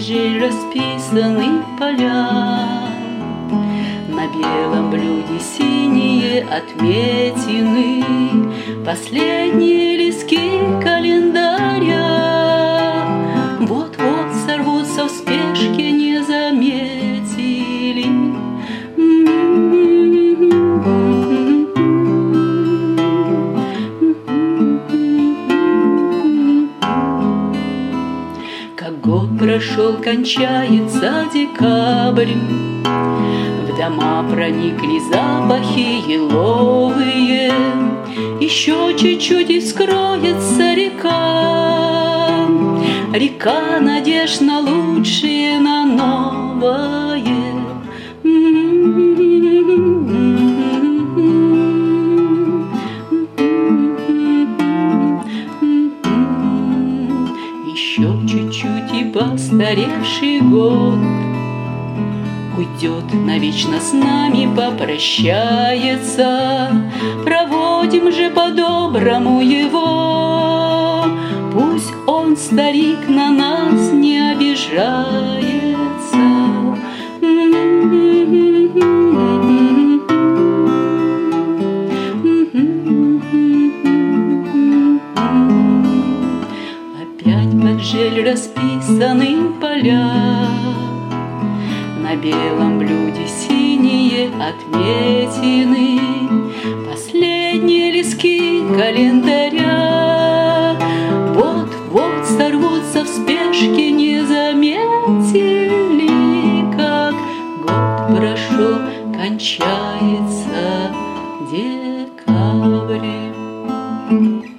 жаль, расписаны поля, на белом блюде синие отметины, последние листки календаря. Вот-вот сорвутся в спешке, не заметили. Как год прошел, кончается декабрь, в дома проникли запахи еловые, еще чуть-чуть и скроется река, река надежд на лучшее, на новое. Еще чуть-чуть и постаревший год уйдет навечно с нами, попрощается. Проводим же по-доброму его, пусть он, старик, на нас не обижается. Опять как жаль, расписаны поля, на белом блюде синие отметины, последние листки календаря. Вот-вот сорвутся в спешке, не заметили, как год прошел, кончается декабрь.